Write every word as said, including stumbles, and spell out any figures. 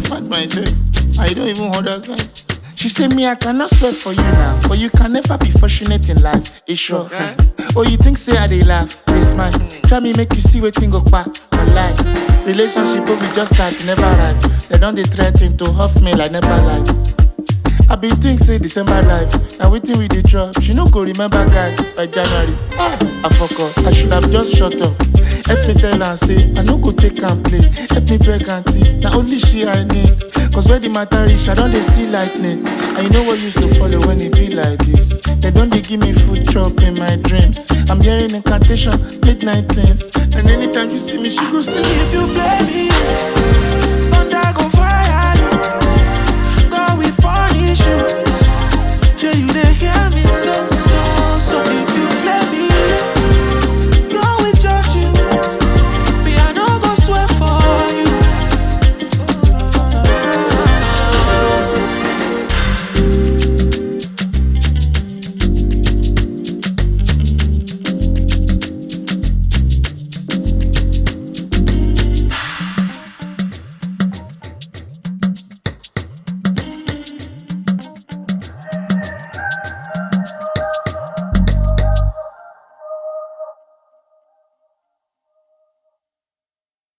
find myself. I don't even understand. She say me, I cannot swear for you now, but you can never be fortunate in life. It's sure. Eh? Oh, you think say I dey laugh, they smile. Try me make you see wetin go back my life. Relationship will be just start, never right. They don't they threaten to huff me like never life. I been think say December life. Now waiting with the drop. She no go remember guys by January. Ah, I fuck up. I should have just shut up. Help me tell her say I no go take and play. Help me beg auntie. Now only she I need. Cause where the matter is, I don't they see lightning. And you know what used to follow when it be like this. They don't they give me food chop in my dreams. I'm hearing incantation, midnight things. And anytime you see me, she go say, if you baby.